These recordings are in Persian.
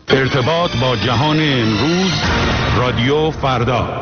ارتباط با جهان امروز، رادیو فردا.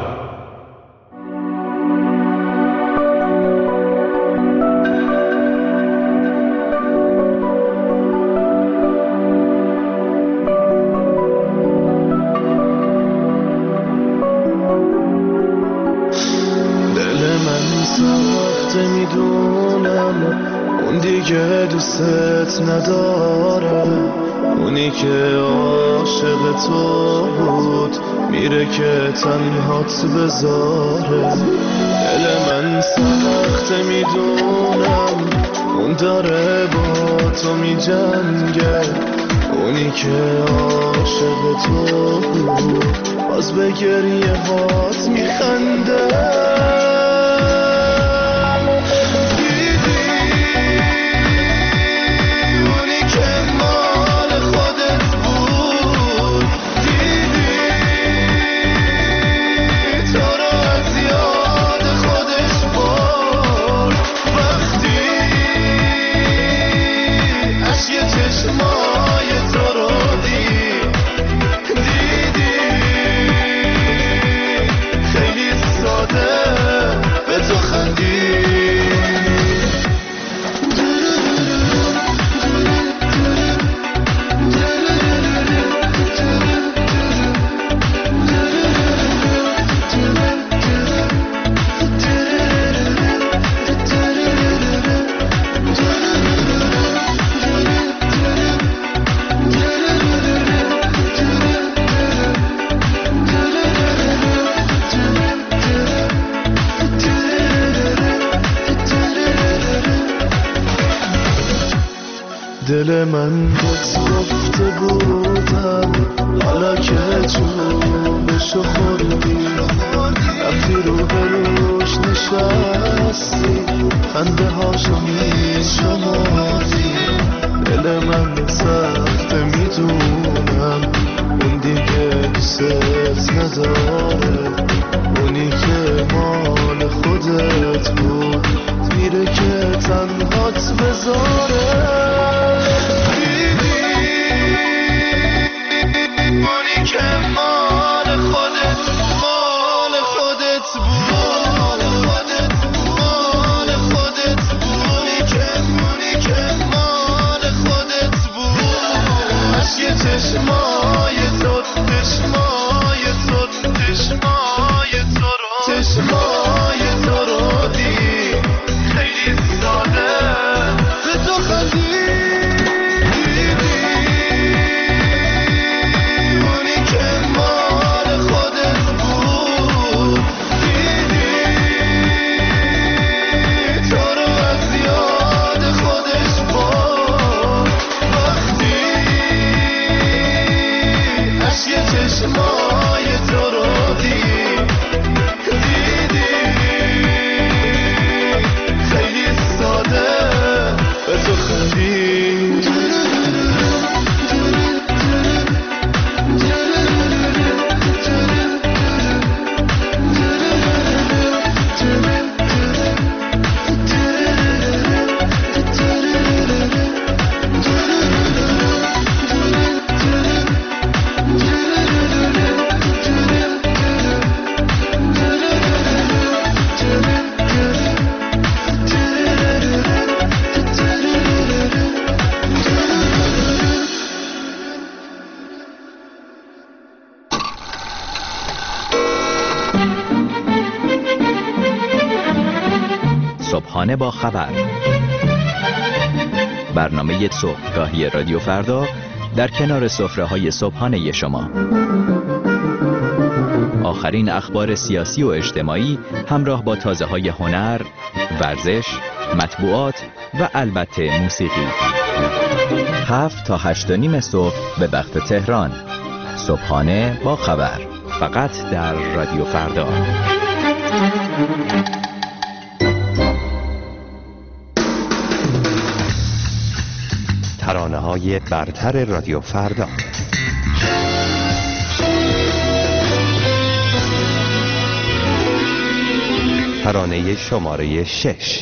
دوست نداره، اونی که عاشق تو بود میره که تنهات بذاره. دل من سخته میدونم، اون داره با تو میجنگه، اونی که عاشق تو بود باز به گریه هات میخنده. دل من بهت گفته بودم، حالا که چوبشو خوردی رفتی رو بروش نشستی، خنده هاشو میشمردی. دل من سخته میدونم، اون دیگه دوست نداره، اونی که مال خودت بود میره که تنهات بذاره. صبحانه با خبر، برنامه صبحگاهی رادیو فردا در کنار سفره‌های صبحانه شما. آخرین اخبار سیاسی و اجتماعی همراه با تازه‌های هنر، ورزش، مطبوعات و البته موسیقی. 7 تا 8:30 صبح به وقت تهران. صبحانه با خبر، فقط در رادیو فردا. ترانه‌های برتر رادیو فردا. ترانه شماره 6.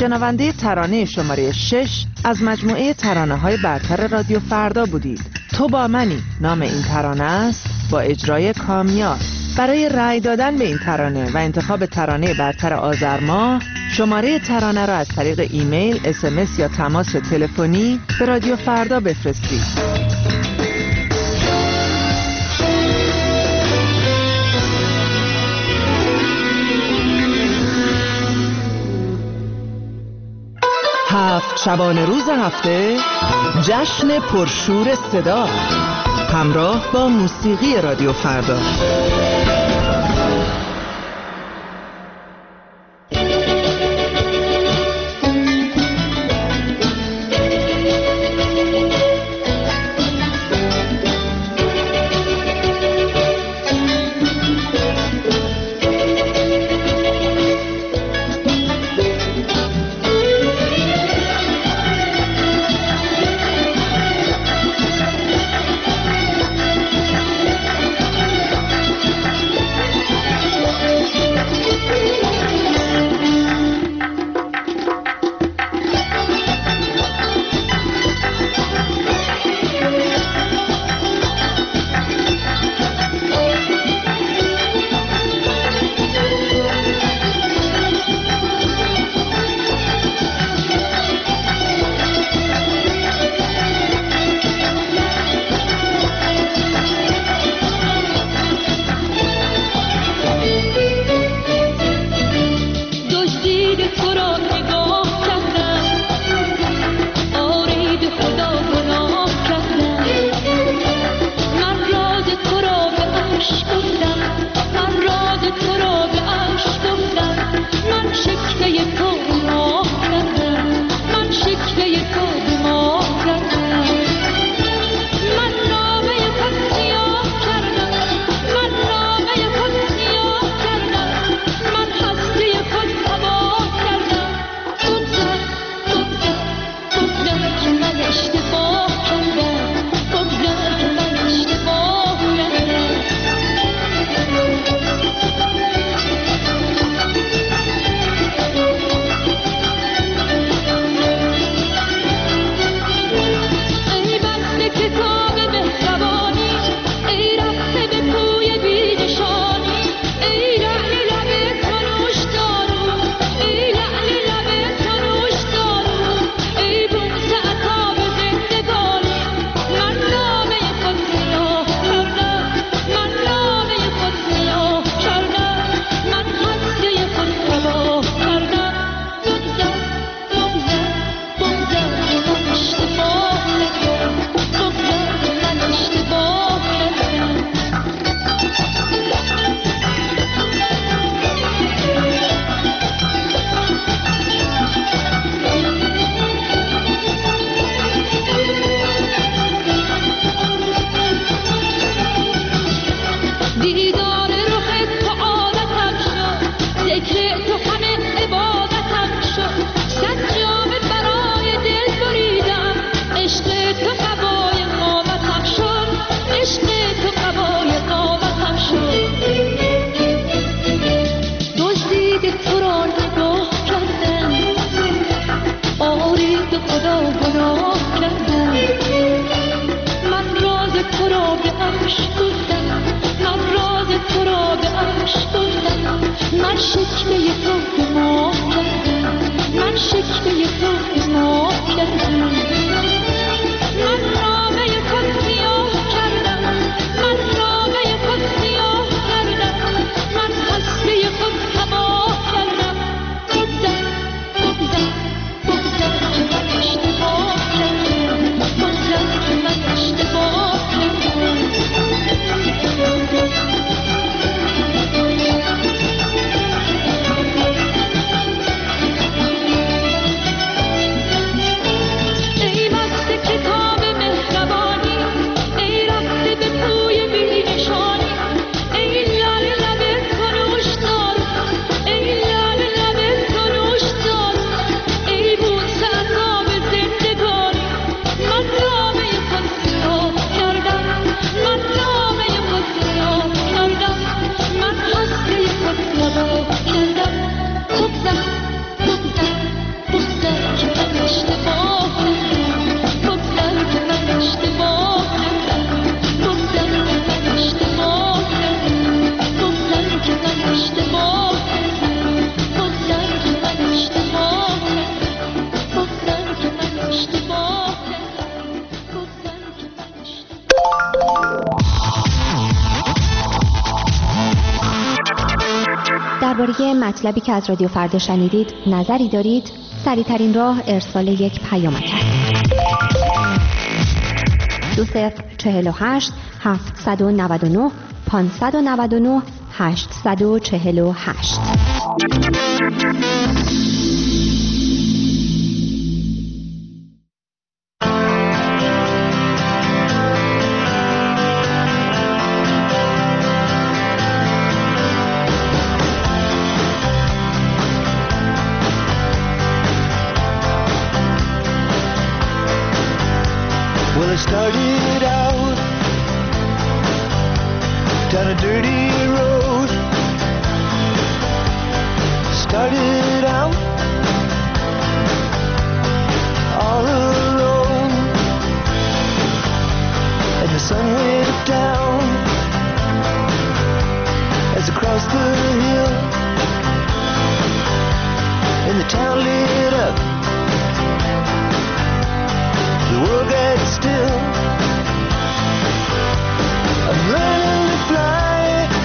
شنونده ترانه شماره 6 از مجموعه ترانه‌های برتر رادیو فردا بودید. تو با منی نام این ترانه است با اجرای کامیار. برای رأی دادن به این ترانه و انتخاب ترانه برتر آذر ماه شماره ترانه را از طریق ایمیل، SMS یا تماس تلفنی به رادیو فردا بفرستید. هفت شبانه روز هفته جشن پرشور صدا همراه با موسیقی رادیو فردا. درباره مطلبی که از رادیو فردا شنیدید نظری دارید؟ سریع‌ترین راه ارسال یک پیامک است. 2048 799 599 848. Well, it started out down a dirty road. Started out all alone, and the sun went down as I crossed the hill, and the town lit up. The world got still. I'm learning to fly,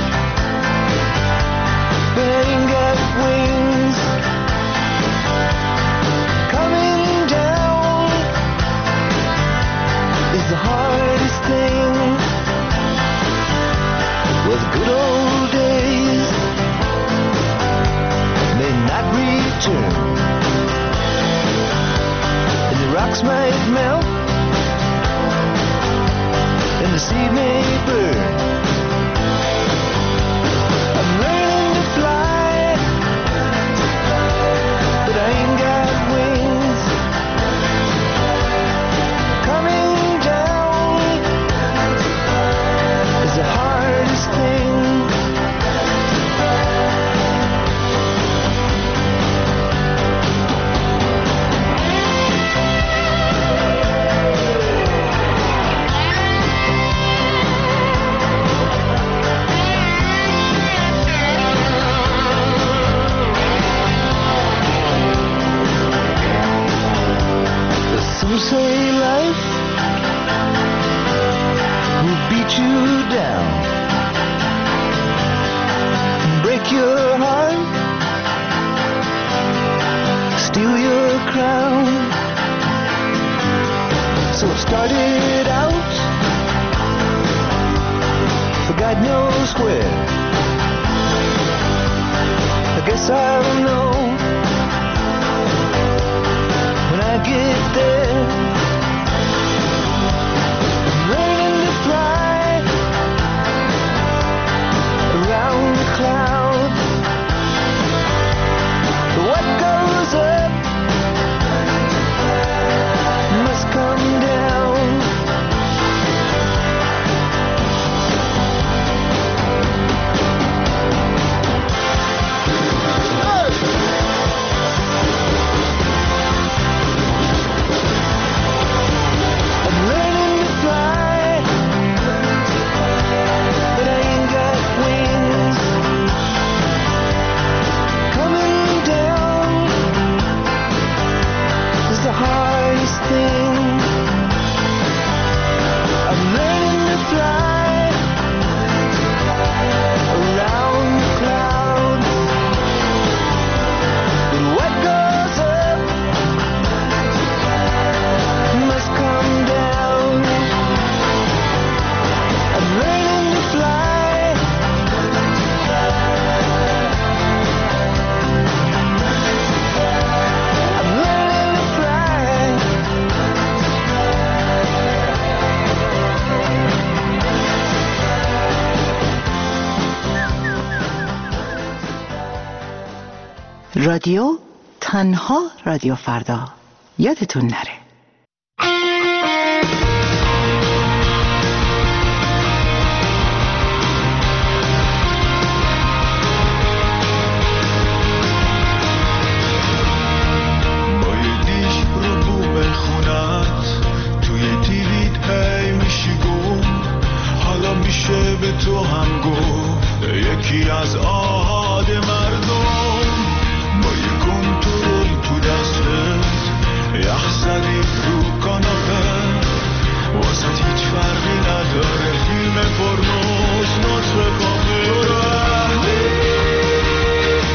but I ain't got wings. Coming down is the hardest thing. Well, the good old days may not return, and the rocks might melt, and the sea may burn. I'm learning to fly, but I ain't got wings. Coming down is the hardest thing. Some say life will beat you down, break your heart, steal your crown. So I started out for God knows where. I guess I'll know when I get there. I'm learning to fly around the clouds. What goes up must come down. رادیو تنها رادیو فردا، یادتون نره. به تو هم گفت یکی از آهاد مردم با یک کنترل تو دستت یخ زدی رو کاناپه واسه هیچ فرقی نداره فیلم پرنوز نطفه کامل رهنی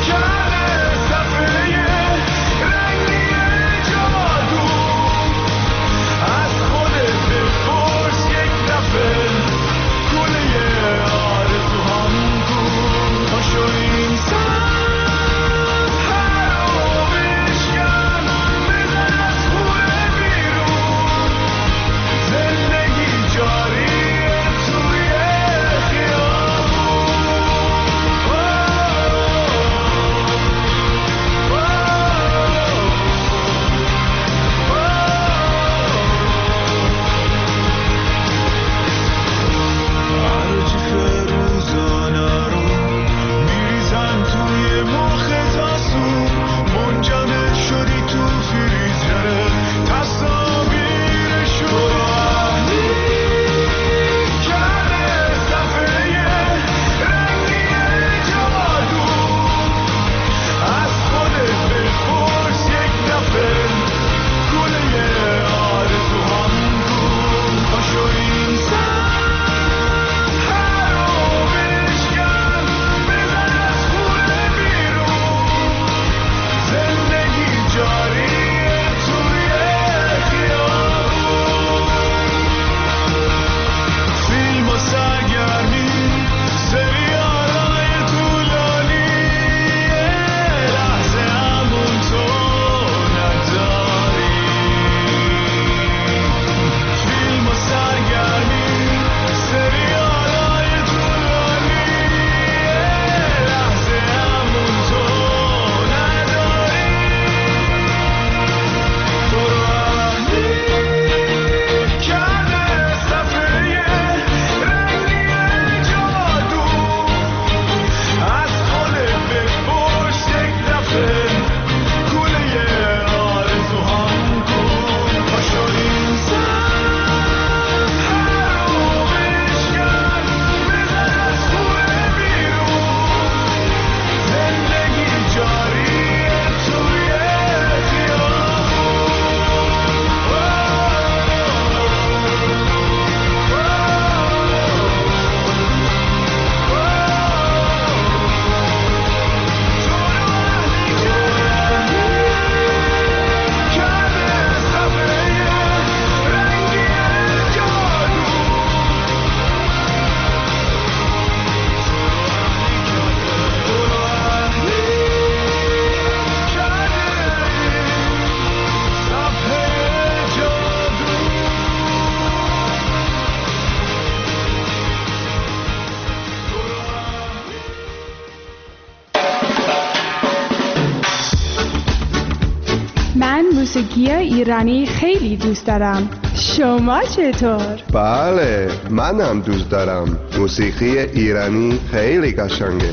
من موسیقی ایرانی خیلی دوست دارم. شما چطور؟ بله، من هم دوست دارم. موسیقی ایرانی خیلی قشنگه.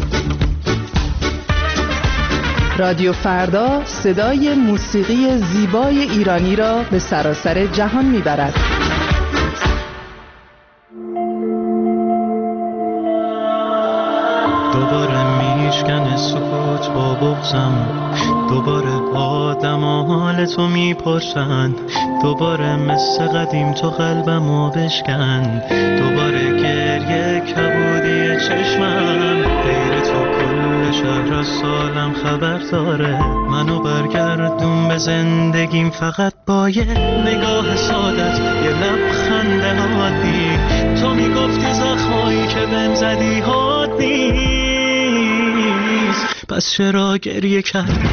رادیو فردا صدای موسیقی زیبای ایرانی را به سراسر جهان میبرد. دوباره میشکنه سکوت با بغضم، دوباره آدم حال تو میپرسن، دوباره مثل قدیم تو قلبمو بشکن، دوباره گریه کبودی چشمم، غیر تو کل شهر از سالم خبر داره، منو برگردون به زندگیم فقط با یه نگاه سادت، یه لبخند عادی. تو میگفتی زخمایی که بهم زدی حاد نیست، پس چرا گریه کردی؟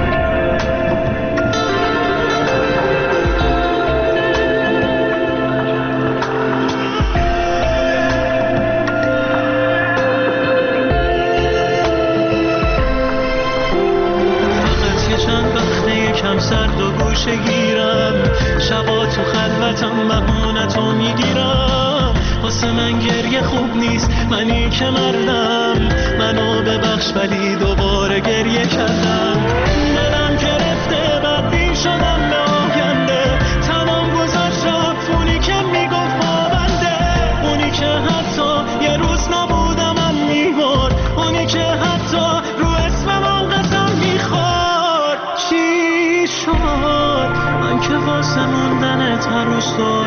سرد و گوشه گیرم، شبا تو خلوتم بهونتو میگیرم، واسه من گریه خوب نیست، منی که مردم، منو ببخش ولی دوباره گریه کردم، دلم گرفته بدبین شدم به آینده، تمام گذشت رفت اونی که میگفت پابنده، اونی که حتی یه روز نبودم من میبرد، اونی که حتی رو اسمم قسم میخورد. چی شد من که واسه موندنت هر روز تو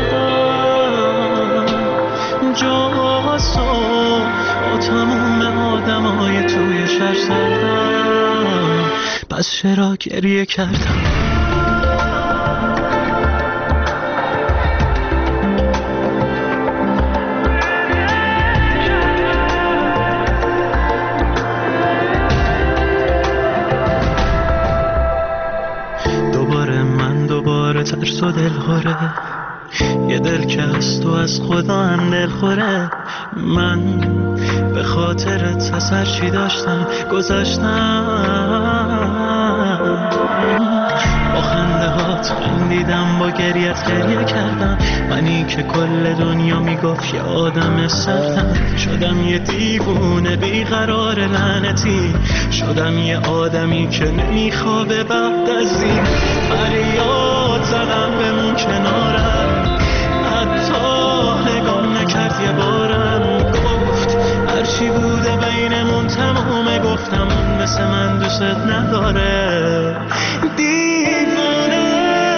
کردم جاسو با تموم آدمای توی شهر سردم، پس چرا گریه کردم؟ ترس و دلخوره، یه دل که از تو از خدا هم دلخوره، من به خاطرت از هر چی داشتم گذاشتم، با خنده هات خندیدم، با گریت گریه کردم، منی که کل دنیا میگفت یه آدم سردم، شدم یه دیوونه بیقرار لعنتی، شدم یه آدمی که نمیخوابه بعد از این، فریاد زدم بمون کنارم، حتی نگام نکرد یه بارم، گفت هرچی بوده بینمون تمومه، گفتم اون مثل من دوست نداره، دیوونه.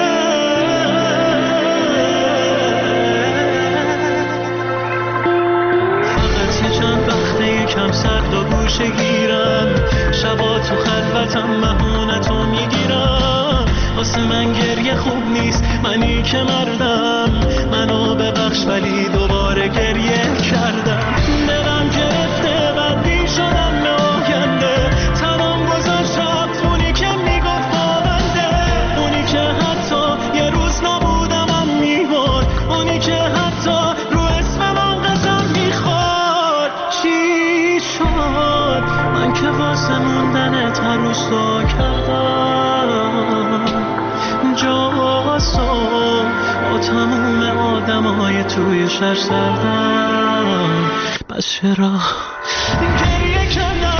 فقط یه چند وقته یکم سرد و گوشه گیرم، شبا تو خلوتم بهونتو میگیرم، واسه من گریه خوب نیست، منی که مردم، منو ببخش ولی دوباره گریه کردم، دلم گرفته بدبین شدم به آینده، تمام گذشت رفت اونی که میگفت پابنده، اونی که حتی یه روز نبودم من میبرد، اونی که حتی رو اسمم قسم میخورد. چی شد من که واسه موندنت هر روز تو کردم جاسو با تموم آدمای توی شهر سردم، پس چرا گریه کردم؟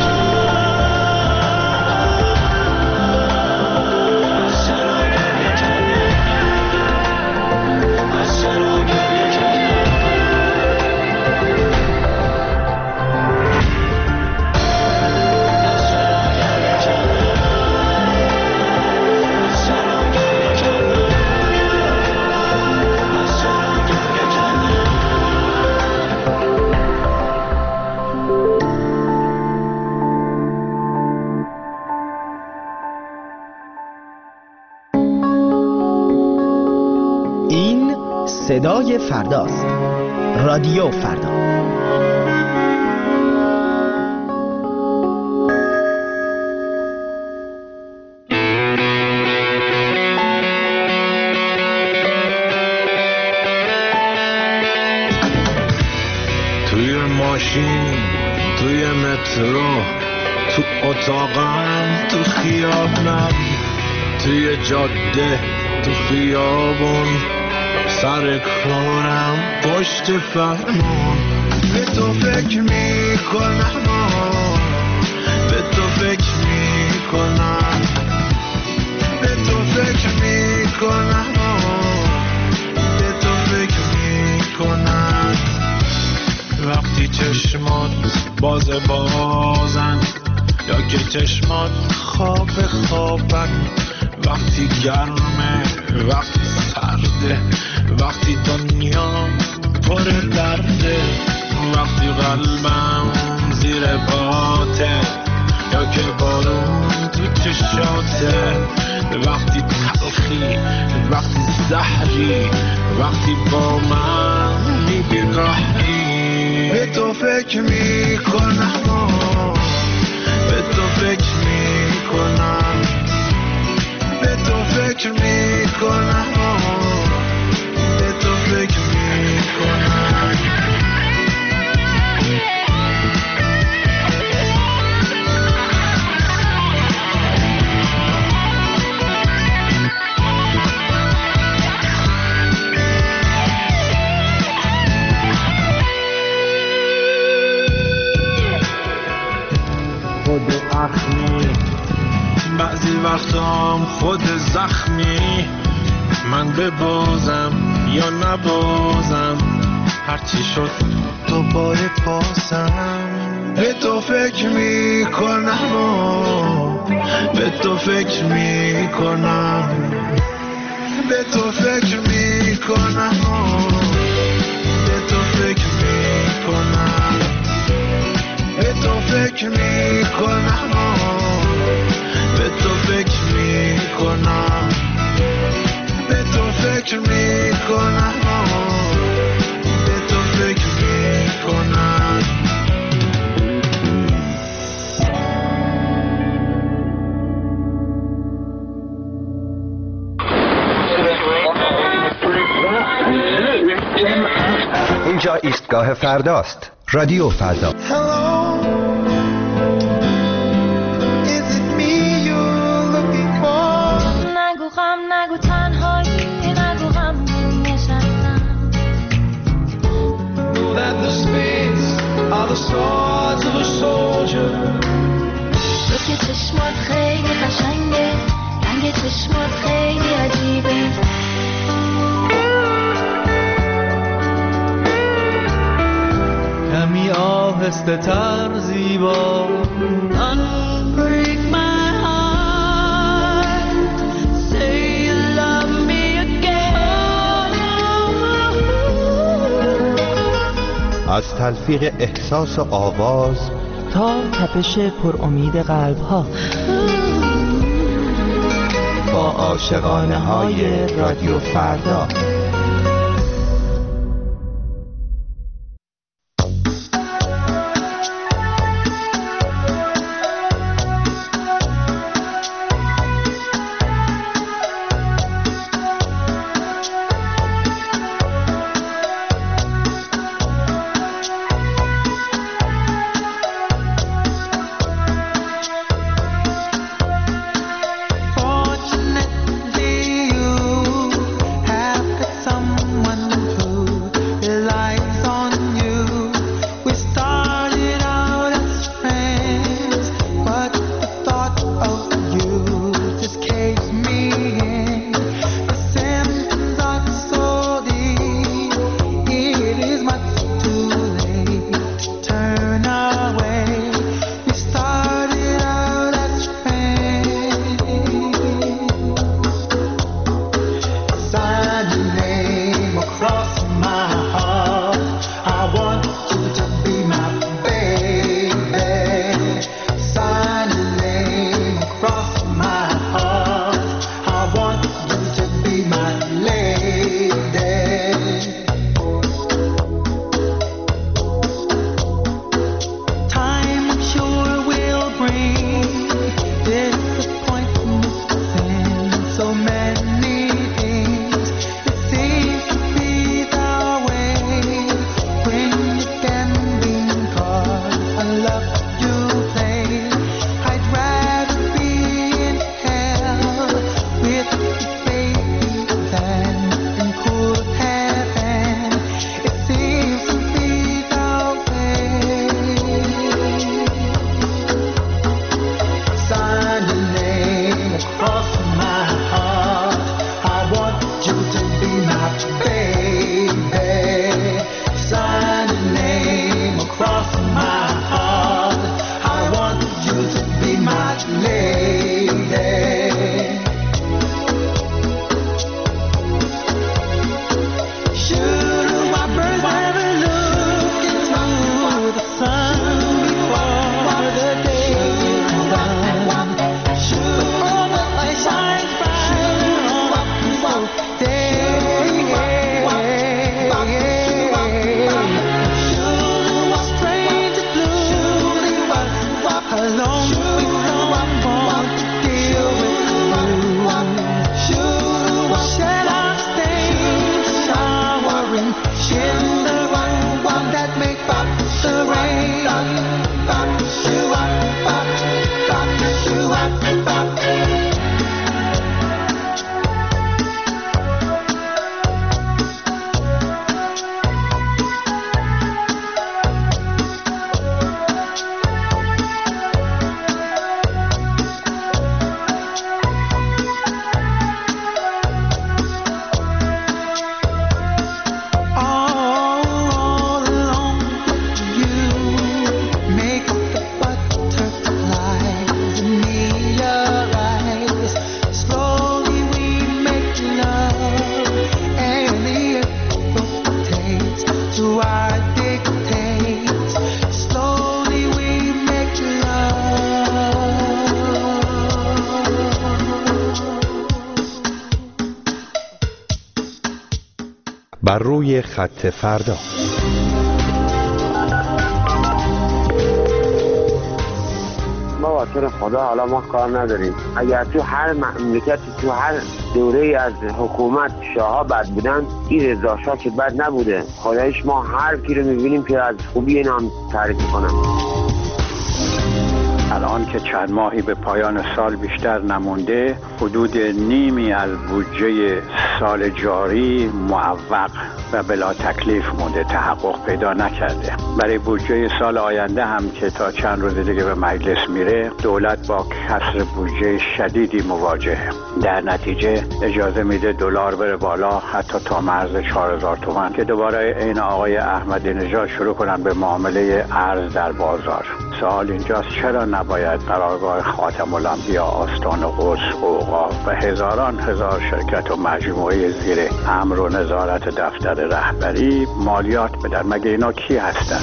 صدای فرداست. رادیو فردا. توی ماشین، توی مترو، تو اتاقم، تو خیابونم، تو توی جاده تو خیابون سر کارم پشت فرمون به تو فکر میکنم به تو فکر میکنم به تو فکر میکنم به تو فکر میکنم وقتی چشمات بازن یا که چشمات خوابن وقتی گرمه وقتی سرده وقتی دنیا پر درده وقتی قلبم زیر باته یا که بارون تو چشاته وقتی تلخی وقتی زهری وقتی با من بی‌راهی به تو فکر میکنم به تو فکر میکنم به تو فکر میکنم به تو فکر میکنم خود اخمی بعضی وقتام خود زخمی من ببازم یا نبازم هرچی شد دوباره پاسم به تو فکر میکنم به تو فکر میکنم به تو فکر میکنم به تو فکر میکنم به تو فکر میکنم به تو فکر میکنم به تو فکر میکنم به تو فکر میکنم اینجا ایستگاه فرداست. رادیو فردا. نگو غم نگو تنهایی نگو غم نشستم تو که چشمات خیلی قشنگه رنگ چشمات خیلی عجیبه کمی آهسته تر زیبا از تلفیق احساس و آواز تا تپش پر امید قلب ها با عاشقانه های رادیو فردا. Fortunately, you have the بر روی خط فردا. ما واسه خدا حالا ما کار نداریم. اگر تو هر مملکت تو هر دوره از حکومت شاها بد بودن، این رضا شاه که بد نبوده. خدایش ما هر کی رو میبینیم که از خوبی این هم تعریف کنم. الان که چند ماهی به پایان سال بیشتر نمونده، حدود نیمی از بودجه سال جاری معوق و بلا تکلیف مونده، تحقق پیدا نکرده. برای بودجه سال آینده هم که تا چند روز دیگه به مجلس میره، دولت با کسر بودجه شدیدی مواجهه. در نتیجه اجازه میده دلار بره بالا حتی تا مرز 4000 تومان که دوباره این آقای احمدی نژاد شروع کنن به معامله ارز در بازار. سوال اینجاست چرا نباید قرارگاه خاتم الانبیا، آستان قدس، اوقاف و هزاران هزار شرکت و مجموعه زیر امر و نظارت دفتر رهبری مالیات بدن؟ مگه اینا کی هستن؟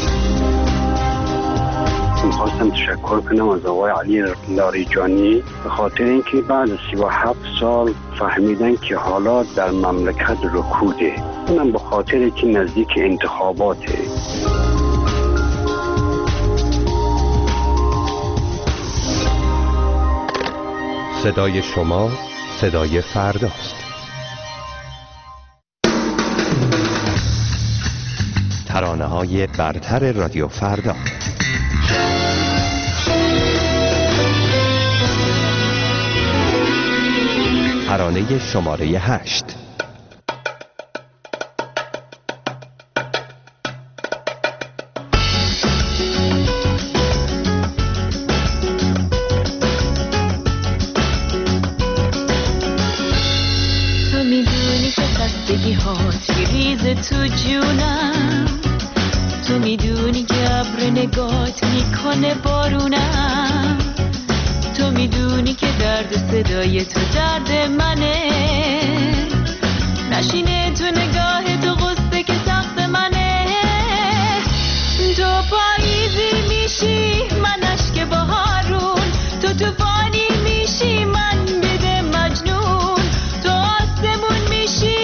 میخواستم تشکر کنم از آقای علی لاریجانی به خاطر اینکه بعد از 37 سال فهمیدن که حالات در مملکت رکوده. اونم به خاطر که نزدیک انتخاباته. صدای شما صدای فرداست. ترانه‌های برتر رادیو فردا. ترانه شماره 8. تو جونم، تو میدونی که ابر نگات میکنه بارونم، تو میدونی که درد صدای تو درد منه، نشینه تو نگاه تو غصه که سخت منه، تو پاییزی میشی من اشک بهارون، تو طوفانی میشی من بده مجنون، تو آسمون میشی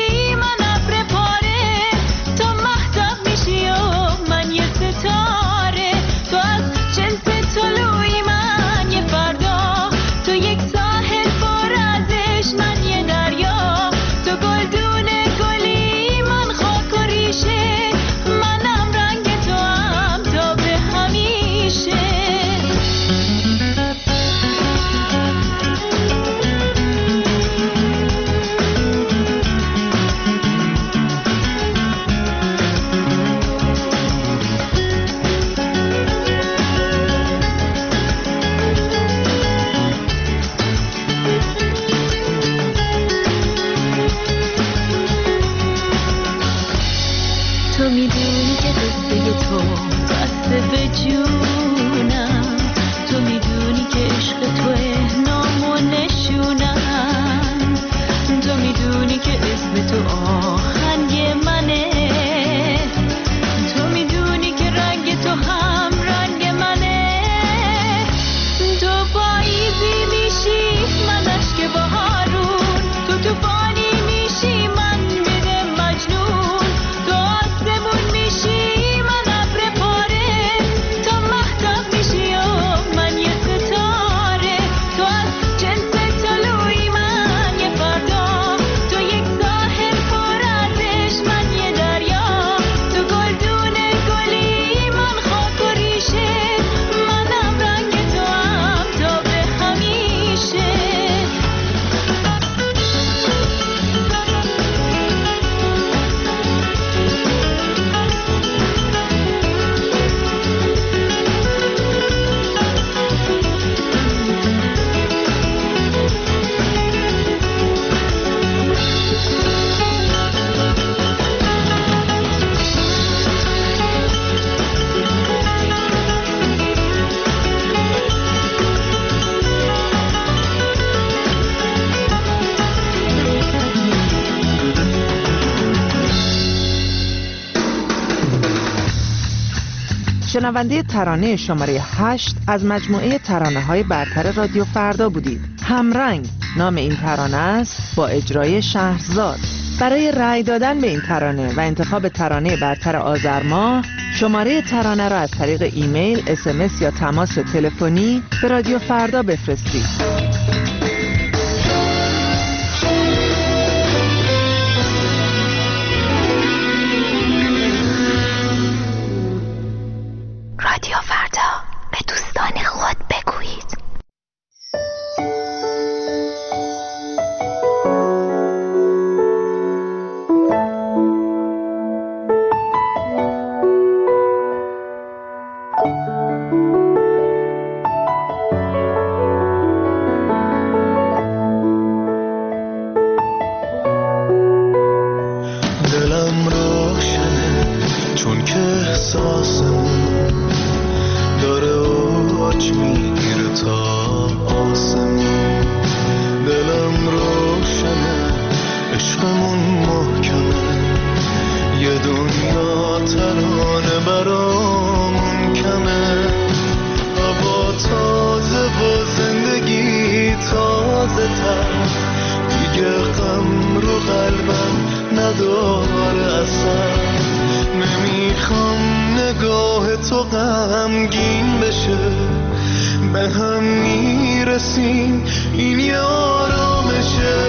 شنونده ترانه شماره 8 از مجموعه ترانه‌های برتر رادیو فردا بودید. همرنگ نام این ترانه است با اجرای شهرزاد. برای رأی دادن به این ترانه و انتخاب ترانه برتر آذر ماه، شماره ترانه را از طریق ایمیل، SMS یا تماس تلفنی به رادیو فردا بفرستید. رادیو فردا، به دوستان خود بگویید. دلم روشنه چون که احساسمون داره اوج میگیره تا آسمون. دلم روشنه عشقمون محکمه، یه دنیا ترانه برامون کمه. هوا تازه و زندگی تازه تر، دیگه غم رو قلبم نداره اصلا. نمیخوام نگاه تو غمگین بشه، به هم میرسیم این یه آرامشه.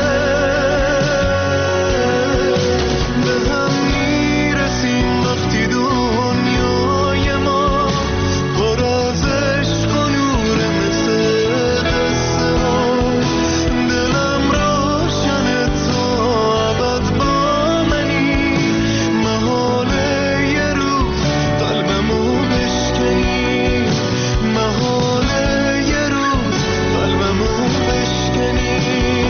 به هم میرسیم وقتی دنیای ما پر از عشق و نوره مثل قصه ها. دلم روشنه تا ابد با منی، محاله یه روز قلبمو بشکنی، محاله یه روز قلبمو بشکنی.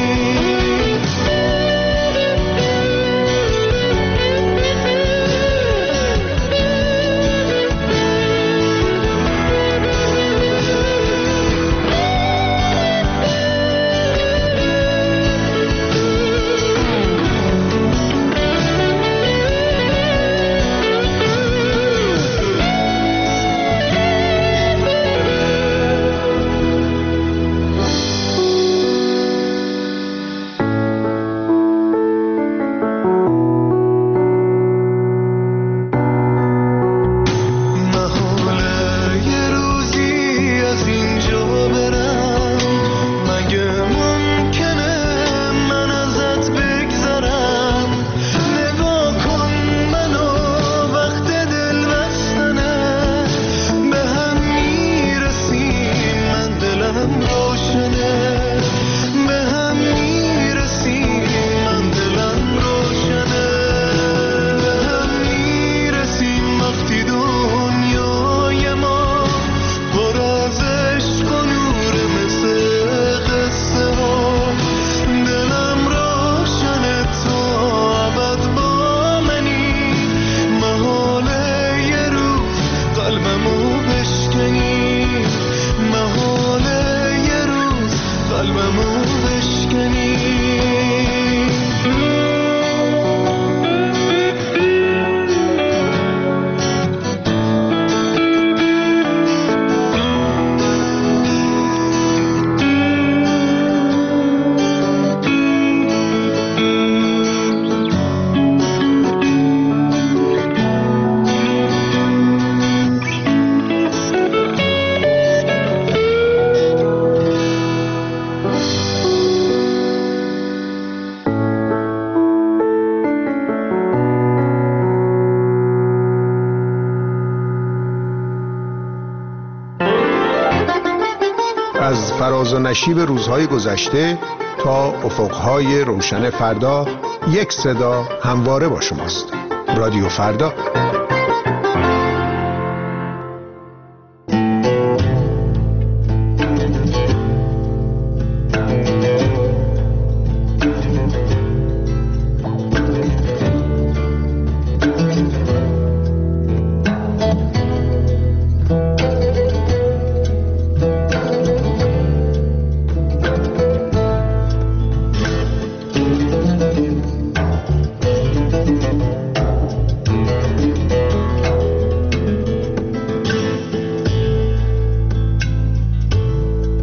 از فراز و نشیب روزهای گذشته تا افقهای روشن فردا، یک صدا همواره با شماست. رادیو فردا.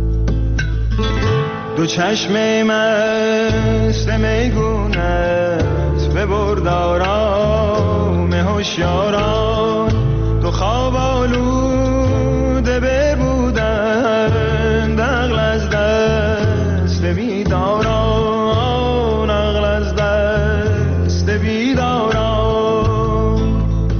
چشم مست میگونه دارام هوشیاران تو خواب آلوده ببودند عقل از دست بیداران عقل از دست بیداران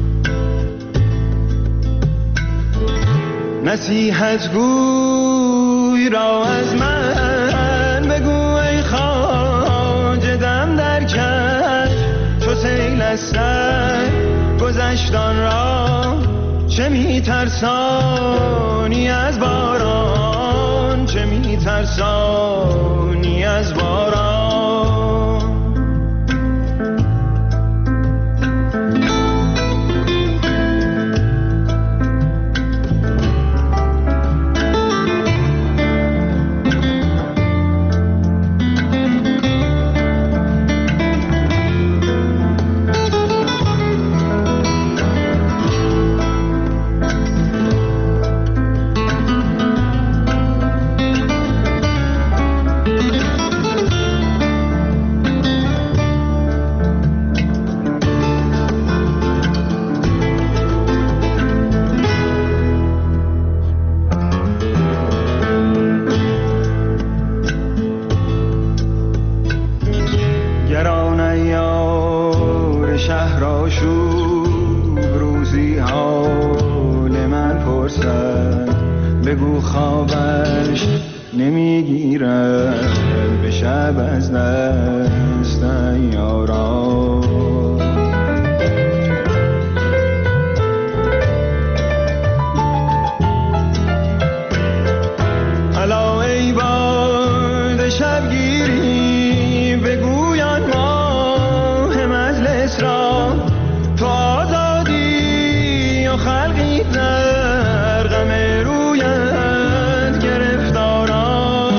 نصیحت گوی را از من بگو ای خواجه دم در کش چو سیل از سر گذشتان را چه می‌ترسانی از باران چه می‌ترسانی از باران بگو خوابش نمیگیرد به شب از دست یاران الا ای باد شبگیری بگویان ماه مجلس را تو آزادی و خلقی در غم رویت گرفتاران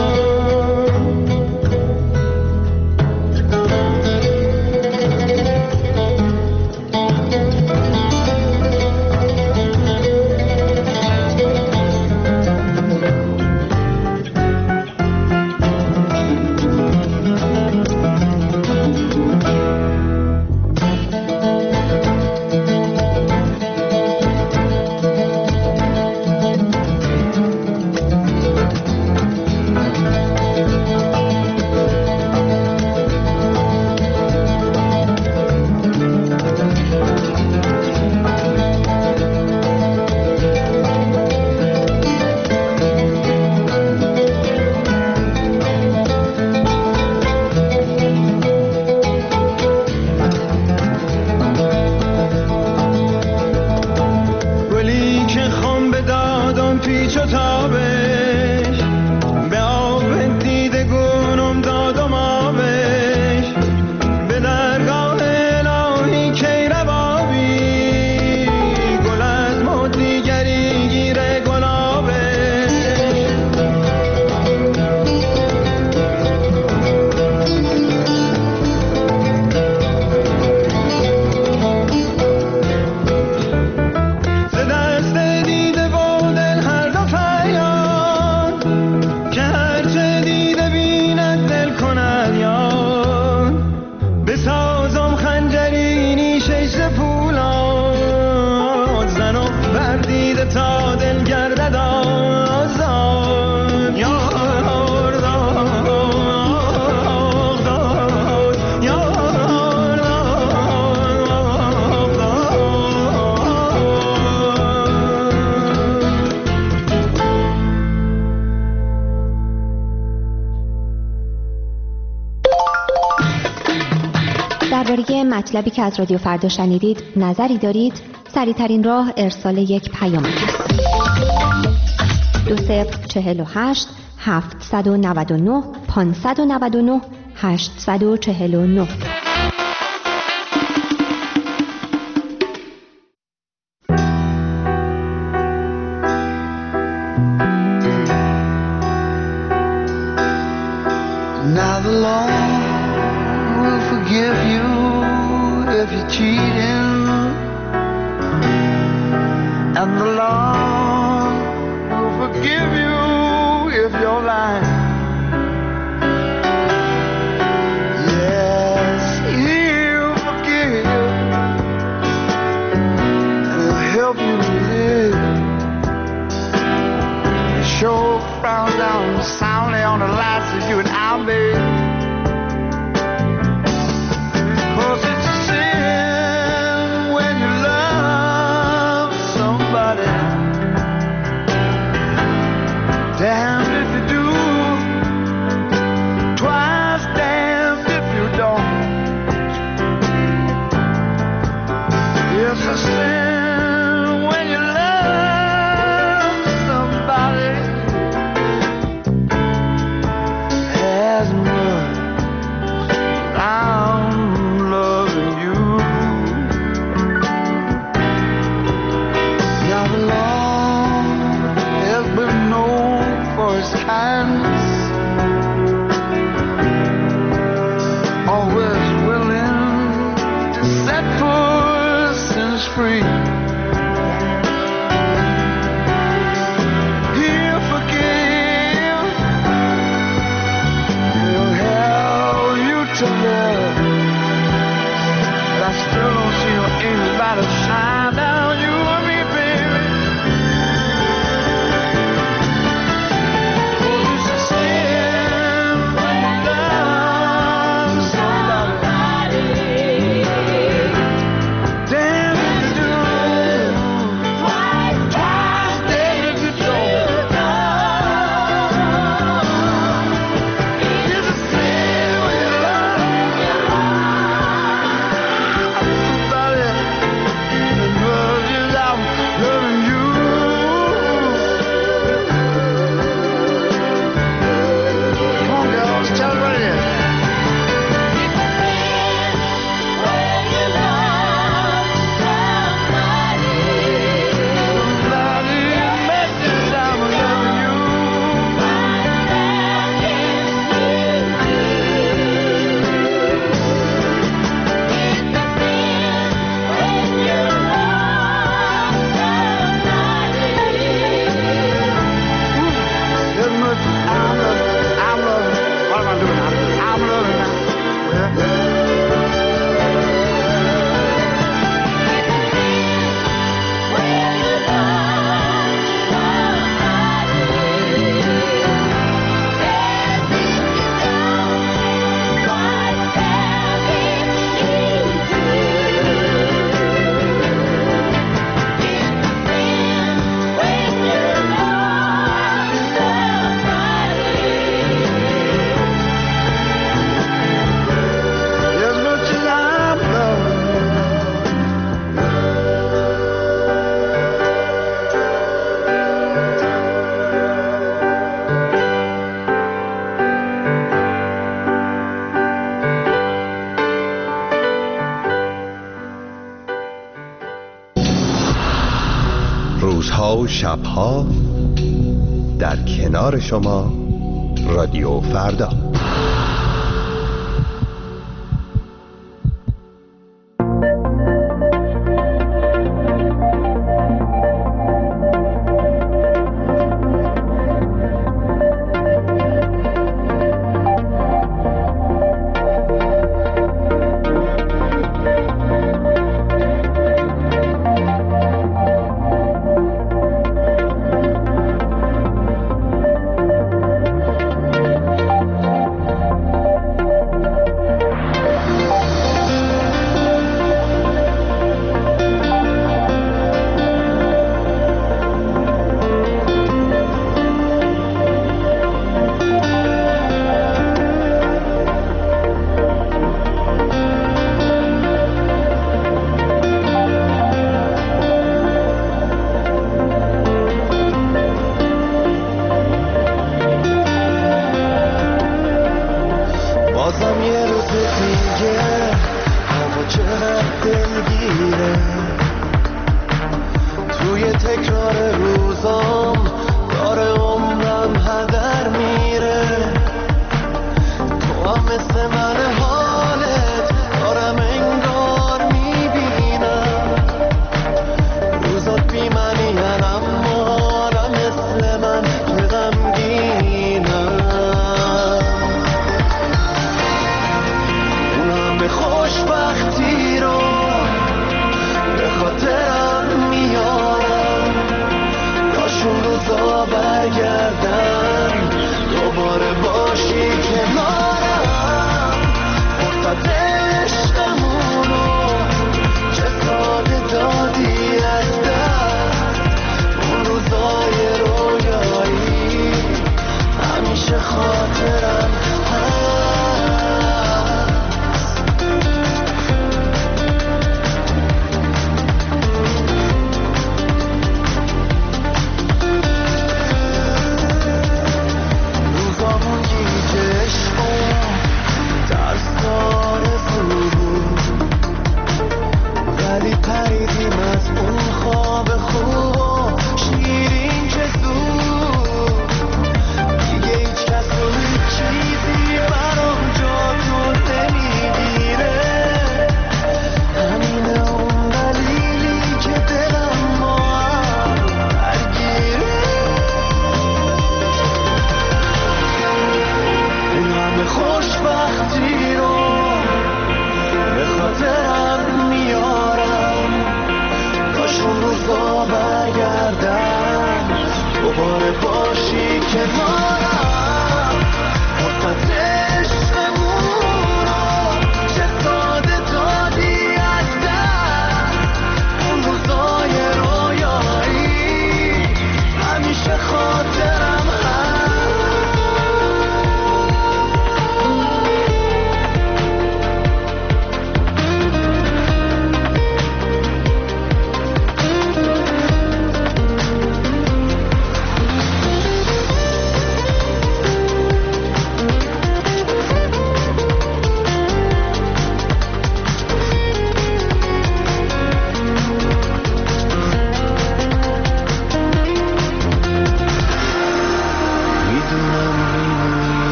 درباره مطلبی که از رادیو فردا شنیدید نظری دارید؟ سریع‌ترین راه ارسال یک پیامک است. 2048 799 599 849. Now the Lord will forgive you if you're cheating, and the Lord will forgive you if you're lying. Yes, He'll love, but I still don't see your angel light of shine down you and me, baby. Oh, it's a sin when you love somebody. Damn if you do, twice damn if you don't. It's a sin when you love somebody that loves you like I'm loving you. Come on, girls, tell me what it is. روزها و شبها در کنار شما رادیو فردا.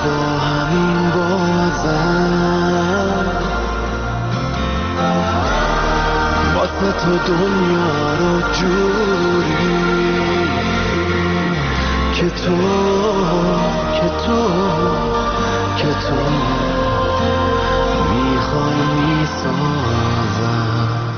با همین بازم واسه تو دنیا رو جوری که تو میخوای میسازم.